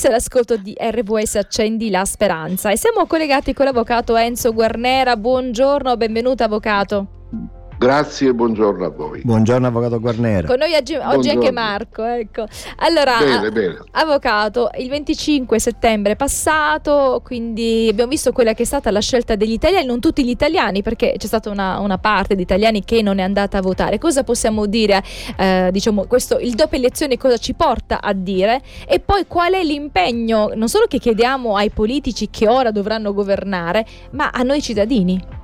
sei all'ascolto di RVS Accendi la Speranza e siamo collegati con l'avvocato Enzo Guarnera. Buongiorno, benvenuto avvocato. Grazie, buongiorno a voi. Buongiorno avvocato Guarnera. Con noi oggi anche Marco, ecco. Allora, bene. Avvocato, il 25 settembre è passato, quindi abbiamo visto quella che è stata la scelta degli italiani, non tutti gli italiani, perché c'è stata una parte di italiani che non è andata a votare. Cosa possiamo dire, questo, il dopo elezioni cosa ci porta a dire? E poi qual è l'impegno, non solo che chiediamo ai politici che ora dovranno governare, ma a noi cittadini?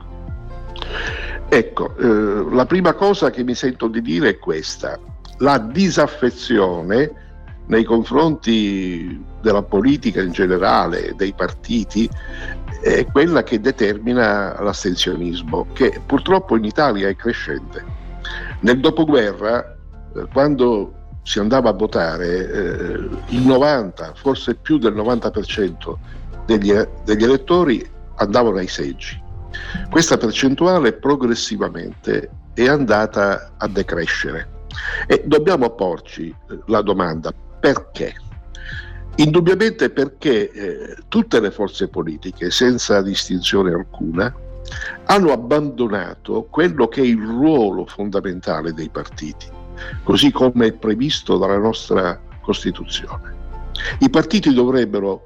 Ecco, la prima cosa che mi sento di dire è questa: la disaffezione nei confronti della politica in generale, dei partiti, è quella che determina l'astensionismo, che purtroppo in Italia è crescente. Nel dopoguerra, quando si andava a votare, il 90, forse più del 90% degli elettori andavano ai seggi. Questa percentuale progressivamente è andata a decrescere e dobbiamo porci la domanda: perché? Indubbiamente perché tutte le forze politiche, senza distinzione alcuna, hanno abbandonato quello che è il ruolo fondamentale dei partiti, così come è previsto dalla nostra Costituzione. I partiti dovrebbero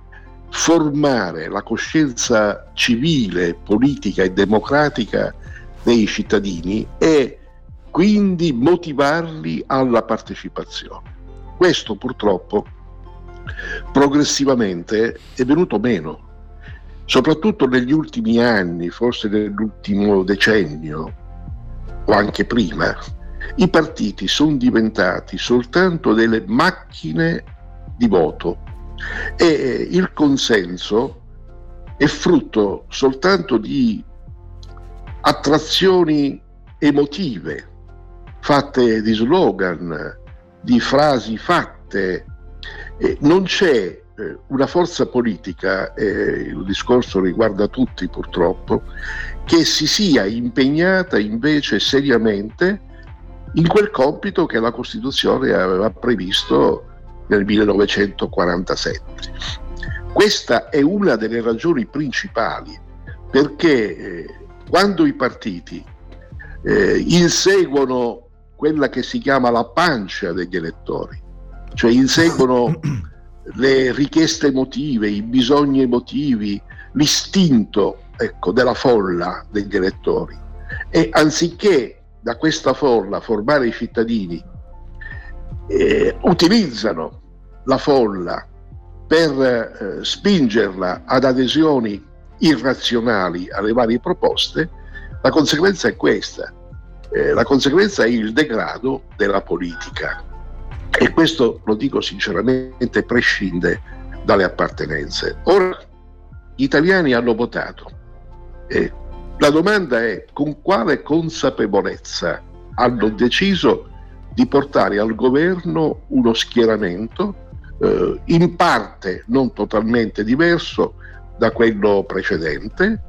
formare la coscienza civile, politica e democratica dei cittadini e quindi motivarli alla partecipazione. Questo purtroppo progressivamente è venuto meno, soprattutto negli ultimi anni, forse nell'ultimo decennio o anche prima. I partiti sono diventati soltanto delle macchine di voto e il consenso è frutto soltanto di attrazioni emotive, fatte di slogan, di frasi fatte. Non c'è una forza politica, il discorso riguarda tutti purtroppo, che si sia impegnata invece seriamente in quel compito che la Costituzione aveva previsto nel 1947. Questa è una delle ragioni principali, perché quando i partiti inseguono quella che si chiama la pancia degli elettori, cioè inseguono le richieste emotive, i bisogni emotivi, l'istinto, della folla degli elettori, e anziché da questa folla formare i cittadini, utilizzano la folla per spingerla ad adesioni irrazionali alle varie proposte, la conseguenza è questa. La conseguenza è il degrado della politica, e questo, lo dico sinceramente, prescinde dalle appartenenze. Ora gli italiani hanno votato, la domanda è: con quale consapevolezza hanno deciso di portare al governo uno schieramento in parte non totalmente diverso da quello precedente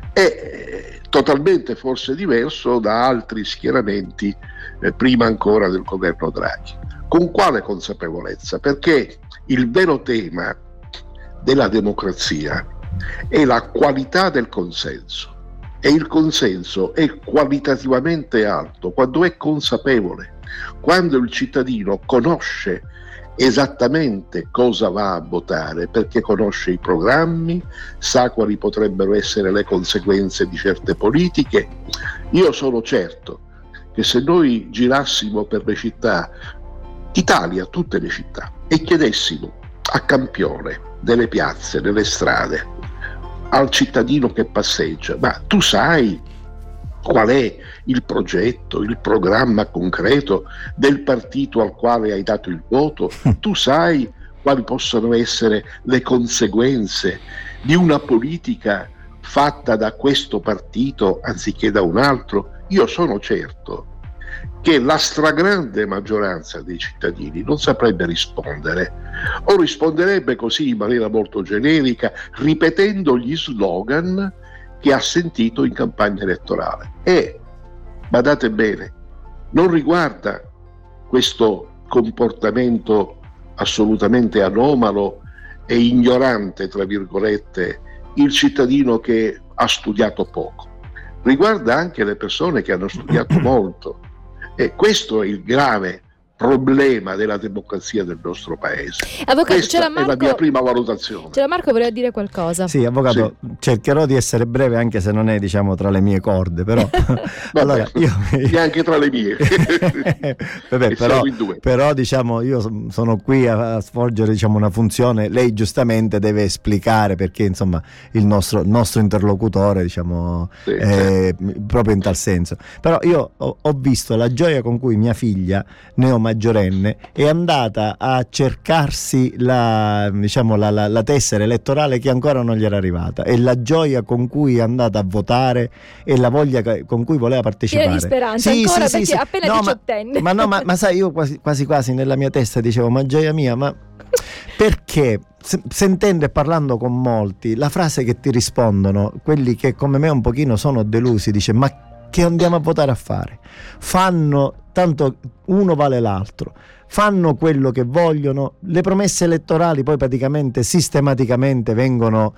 e totalmente forse diverso da altri schieramenti prima ancora del governo Draghi? Con quale consapevolezza? Perché il vero tema della democrazia è la qualità del consenso, e il consenso è qualitativamente alto quando è consapevole, quando il cittadino conosce esattamente cosa va a votare, perché conosce i programmi, sa quali potrebbero essere le conseguenze di certe politiche. Io sono certo che se noi girassimo per le città d'Italia, tutte le città, e chiedessimo a campione, nelle piazze, nelle strade, al cittadino che passeggia: ma tu sai qual è il progetto, il programma concreto del partito al quale hai dato il voto? Tu sai quali possono essere le conseguenze di una politica fatta da questo partito anziché da un altro? Io sono certo che la stragrande maggioranza dei cittadini non saprebbe rispondere, o risponderebbe così in maniera molto generica, ripetendo gli slogan che ha sentito in campagna elettorale. E badate bene, non riguarda questo comportamento assolutamente anomalo e ignorante, tra virgolette, il cittadino che ha studiato poco, riguarda anche le persone che hanno studiato molto, e questo è il grave problema della democrazia del nostro paese. Avvocato, Questa è la mia prima valutazione. C'era Marco, voleva dire qualcosa. Sì, avvocato, cercherò di essere breve, anche se non è, diciamo, tra le mie corde, però allora, neanche tra le mie. Vabbè, però diciamo, io sono qui a svolgere, diciamo, una funzione. Lei giustamente deve esplicare, perché insomma il nostro interlocutore, diciamo, proprio in tal senso. Però io ho visto la gioia con cui mia figlia, neomaggiorenne, è andata a cercarsi la tessera elettorale che ancora non gli era arrivata, e la gioia con cui è andata a votare e la voglia con cui voleva partecipare. Piena di speranza, ancora, perché appena diciottenne. Ma sai, io quasi nella mia testa dicevo: ma gioia mia, ma perché? Sentendo e parlando con molti, la frase che ti rispondono, quelli che come me un pochino sono delusi, dice: ma che andiamo a votare a fare? Fanno, tanto uno vale l'altro, fanno quello che vogliono, le promesse elettorali poi praticamente sistematicamente vengono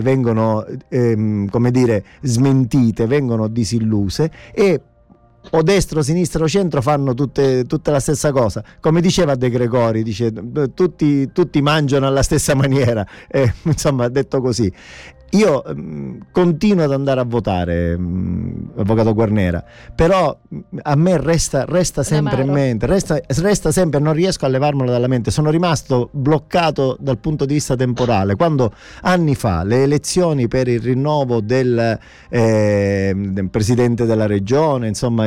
come dire, smentite, vengono disilluse, e o destra o sinistra o centro fanno tutte la stessa cosa. Come diceva De Gregori, dice: tutti mangiano alla stessa maniera, insomma, detto così. Io continuo ad andare a votare, avvocato Guarnera, però a me resta sempre in mente, resta sempre, non riesco a levarmelo dalla mente. Sono rimasto bloccato dal punto di vista temporale, quando anni fa le elezioni per il rinnovo del presidente della regione, insomma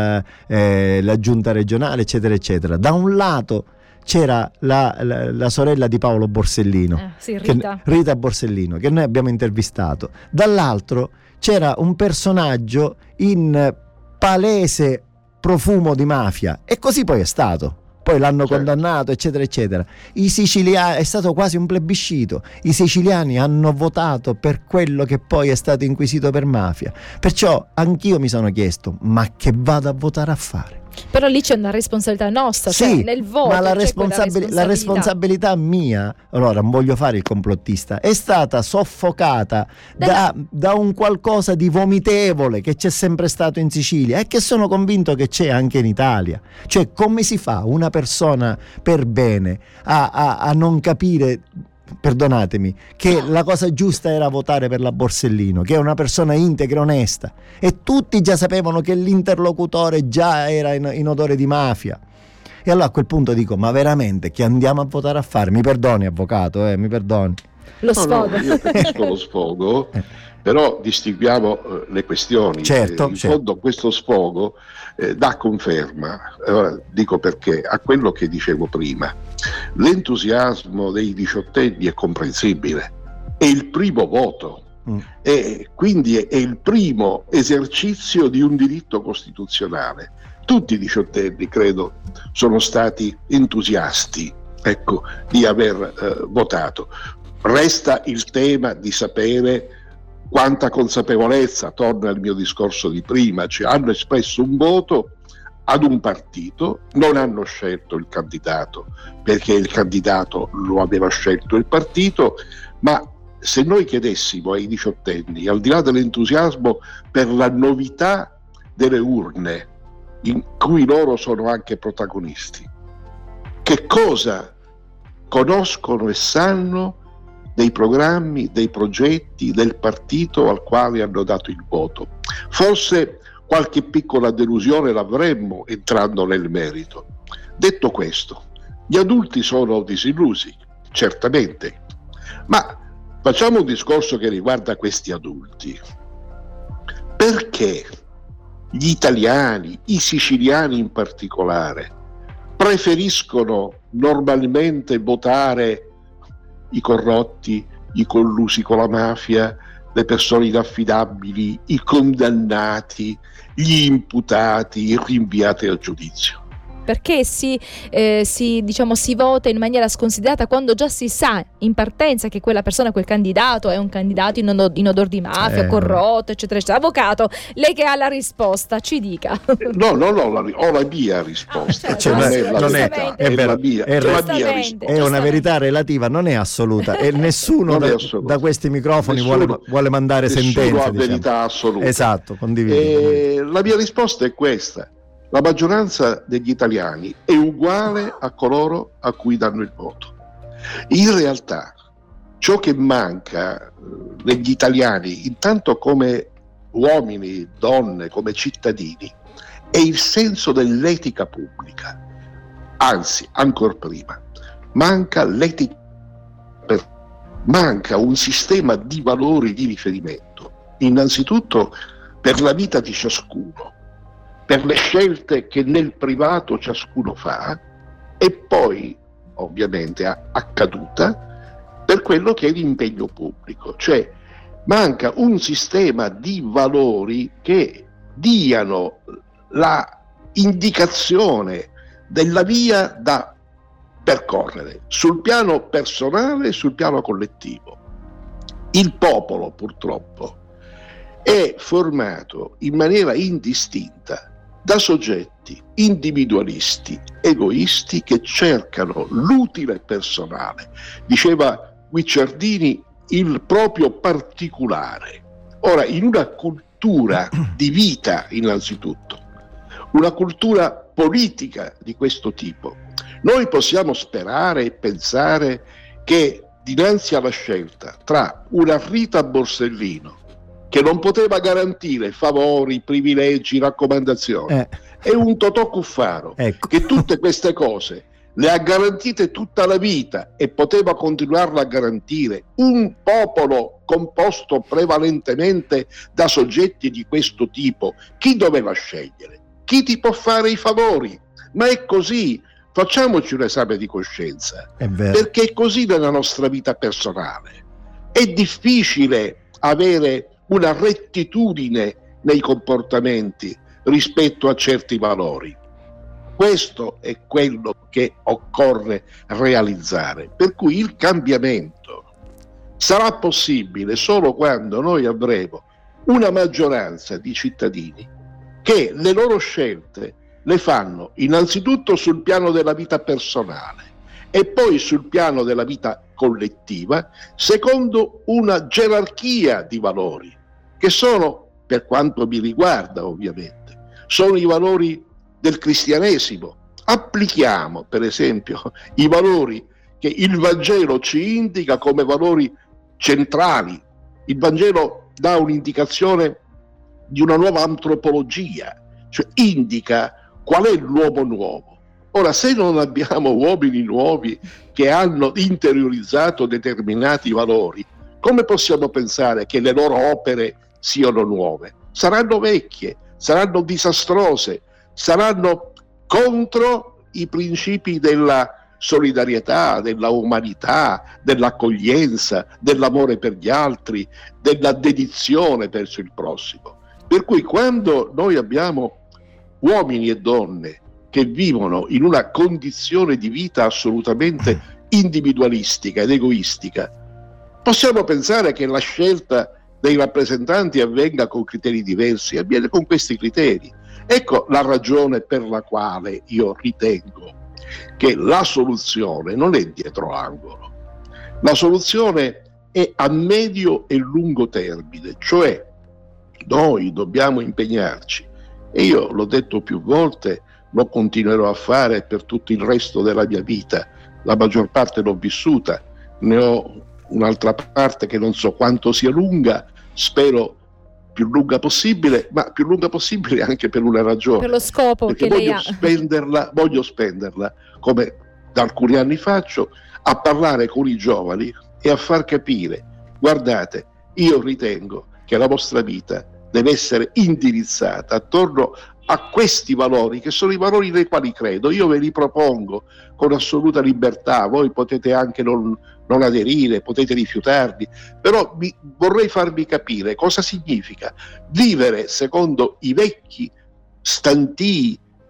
la giunta regionale, eccetera eccetera. Da un lato c'era la sorella di Paolo Borsellino, Rita Borsellino, che noi abbiamo intervistato. Dall'altro c'era un personaggio in palese profumo di mafia, e così poi è stato. Poi l'hanno condannato, eccetera eccetera. I siciliani, è stato quasi un plebiscito, i siciliani hanno votato per quello che poi è stato inquisito per mafia. Perciò anch'io mi sono chiesto: ma che vado a votare a fare? Però lì c'è una responsabilità nostra, sì, cioè nel voto, ma la responsabilità mia, allora non voglio fare il complottista, è stata soffocata da un qualcosa di vomitevole che c'è sempre stato in Sicilia e che sono convinto che c'è anche in Italia. Cioè, come si fa una persona per bene a non capire, perdonatemi, che la cosa giusta era votare per la Borsellino, che è una persona integra e onesta, e tutti già sapevano che l'interlocutore già era in odore di mafia? E allora a quel punto dico: ma veramente che andiamo a votare a fare? Mi perdoni, avvocato, mi perdoni. Lo sfogo. No, io capisco lo sfogo, però distinguiamo le questioni. Certo. Fondo questo sfogo dà conferma, dico perché, a quello che dicevo prima. L'entusiasmo dei diciottenni è comprensibile, è il primo voto, e quindi è il primo esercizio di un diritto costituzionale. Tutti i diciottenni, credo, sono stati entusiasti, ecco, di aver votato. Resta il tema di sapere quanta consapevolezza, torna al mio discorso di prima, cioè hanno espresso un voto ad un partito, non hanno scelto il candidato perché il candidato lo aveva scelto il partito. Ma se noi chiedessimo ai diciottenni, al di là dell'entusiasmo per la novità delle urne, in cui loro sono anche protagonisti, che cosa conoscono e sanno dei programmi, dei progetti del partito al quale hanno dato il voto? Forse qualche piccola delusione l'avremmo entrando nel merito. Detto questo, gli adulti sono disillusi, certamente, ma facciamo un discorso che riguarda questi adulti. Perché gli italiani, i siciliani in particolare, preferiscono normalmente votare i corrotti, i collusi con la mafia, le persone inaffidabili, i condannati, gli imputati, i rinviati al giudizio? perché si vota in maniera sconsiderata quando già si sa in partenza che quella persona, quel candidato è un candidato in odor di mafia, corrotto, eccetera, eccetera. Avvocato, lei che ha la risposta, ci dica. No, ho la mia risposta. È una verità relativa, non è assoluta, e nessuno da questi microfoni vuole mandare sentenze. Nessuno ha verità assoluta. Esatto, condivido. La mia risposta è questa: la maggioranza degli italiani è uguale a coloro a cui danno il voto. In realtà ciò che manca negli italiani, intanto come uomini, donne, come cittadini, è il senso dell'etica pubblica. Anzi, ancor prima, manca l'etica, manca un sistema di valori di riferimento, innanzitutto per la vita di ciascuno, per le scelte che nel privato ciascuno fa, e poi ovviamente a caduta per quello che è l'impegno pubblico. Cioè manca un sistema di valori che diano la indicazione della via da percorrere sul piano personale e sul piano collettivo. Il popolo purtroppo è formato in maniera indistinta da soggetti individualisti, egoisti, che cercano l'utile personale. Diceva Guicciardini, il proprio particolare. Ora, in una cultura di vita, innanzitutto, una cultura politica di questo tipo, noi possiamo sperare e pensare che dinanzi alla scelta tra una Rita Borsellino, che non poteva garantire favori, privilegi, raccomandazioni, e un Totò Cuffaro, che tutte queste cose le ha garantite tutta la vita e poteva continuarla a garantire, un popolo composto prevalentemente da soggetti di questo tipo, chi doveva scegliere? Chi ti può fare i favori? Ma è così. Facciamoci un esame di coscienza, perché è così nella nostra vita personale. È difficile avere una rettitudine nei comportamenti rispetto a certi valori. Questo è quello che occorre realizzare, per cui il cambiamento sarà possibile solo quando noi avremo una maggioranza di cittadini che le loro scelte le fanno innanzitutto sul piano della vita personale e poi sul piano della vita collettiva, secondo una gerarchia di valori, che sono, per quanto mi riguarda ovviamente, sono i valori del cristianesimo. Applichiamo per esempio i valori che il Vangelo ci indica come valori centrali. Il Vangelo dà un'indicazione di una nuova antropologia, cioè indica qual è l'uomo nuovo. Ora, se non abbiamo uomini nuovi che hanno interiorizzato determinati valori, come possiamo pensare che le loro opere siano nuove? Saranno vecchie, saranno disastrose, saranno contro i principi della solidarietà, della umanità, dell'accoglienza, dell'amore per gli altri, della dedizione verso il prossimo. Per cui quando noi abbiamo uomini e donne che vivono in una condizione di vita assolutamente individualistica ed egoistica, possiamo pensare che la scelta dei rappresentanti avvenga con criteri diversi, avviene con questi criteri. Ecco la ragione per la quale io ritengo che la soluzione non è dietro angolo. La soluzione è a medio e lungo termine, cioè noi dobbiamo impegnarci, e io l'ho detto più volte, lo continuerò a fare per tutto il resto della mia vita. La maggior parte l'ho vissuta, ne ho un'altra parte che non so quanto sia lunga, spero più lunga possibile, ma più lunga possibile anche per una ragione. Per lo scopo perché che lei ha. Voglio spenderla, come da alcuni anni faccio, a parlare con i giovani e a far capire: guardate, io ritengo che la vostra vita deve essere indirizzata attorno a questi valori, che sono i valori nei quali credo. Io ve li propongo con assoluta libertà, voi potete anche non aderire, potete rifiutarli, però vorrei farvi capire cosa significa vivere secondo i vecchi stantii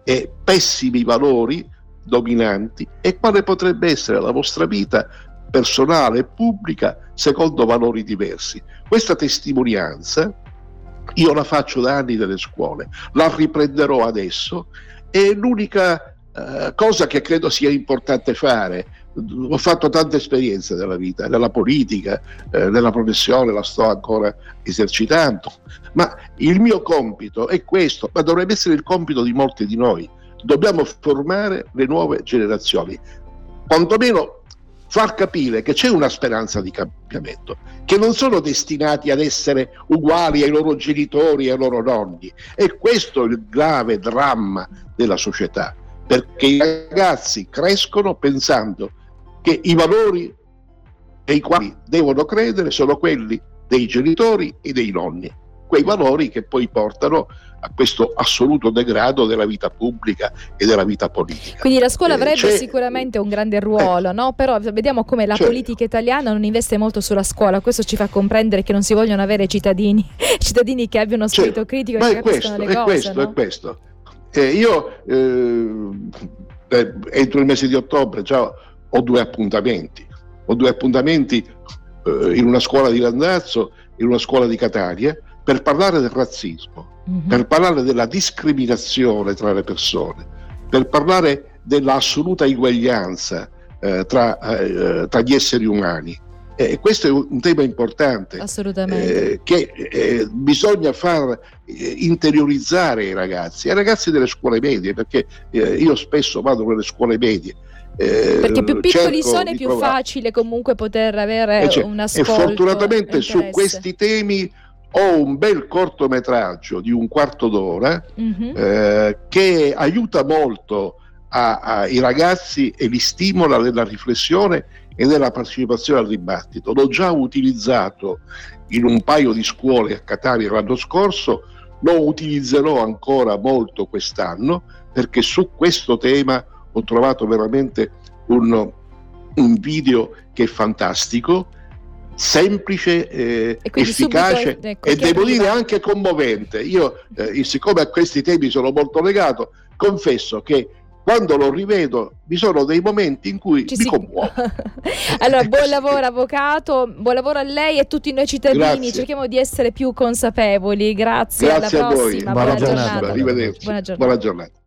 e pessimi valori dominanti e quale potrebbe essere la vostra vita personale e pubblica secondo valori diversi. Questa testimonianza io la faccio da anni nelle scuole, la riprenderò adesso, è l'unica cosa che credo sia importante fare. Ho fatto tante esperienze nella vita, nella politica, nella professione, la sto ancora esercitando, ma il mio compito è questo, ma dovrebbe essere il compito di molti di noi. Dobbiamo formare le nuove generazioni, quantomeno far capire che c'è una speranza di cambiamento, che non sono destinati ad essere uguali ai loro genitori e ai loro nonni. E questo è il grave dramma della società, perché i ragazzi crescono pensando che i valori nei quali devono credere sono quelli dei genitori e dei nonni, quei valori che poi portano a questo assoluto degrado della vita pubblica e della vita politica. Quindi la scuola avrebbe sicuramente un grande ruolo, no? Però vediamo come la politica italiana non investe molto sulla scuola. Questo ci fa comprendere che non si vogliono avere cittadini che abbiano spirito critico e che capiscano le cose. È questo. Io entro il mese di ottobre già ho due appuntamenti in una scuola di Randazzo e in una scuola di Catania per parlare del razzismo, per parlare della discriminazione tra le persone, per parlare dell'assoluta eguaglianza tra gli esseri umani. Questo è un tema importante, assolutamente, che bisogna far interiorizzare ai ragazzi delle scuole medie, perché io spesso vado nelle scuole medie. Perché più piccoli sono è più facile comunque poter avere un ascolto. E fortunatamente su questi temi ho un bel cortometraggio di un quarto d'ora che aiuta molto ai ragazzi e li stimola nella riflessione e nella partecipazione al dibattito. L'ho già utilizzato in un paio di scuole a Catania l'anno scorso, lo utilizzerò ancora molto quest'anno, perché su questo tema ho trovato veramente un video che è fantastico, semplice, efficace e devo dire anche commovente. Io siccome a questi temi sono molto legato, confesso che quando lo rivedo vi sono dei momenti in cui mi commuovo. Allora, buon lavoro avvocato, buon lavoro a lei e a tutti noi cittadini. Grazie. Cerchiamo di essere più consapevoli. Grazie alla a voi. prossima. Buona giornata. Arrivederci. Buona giornata. Buona giornata.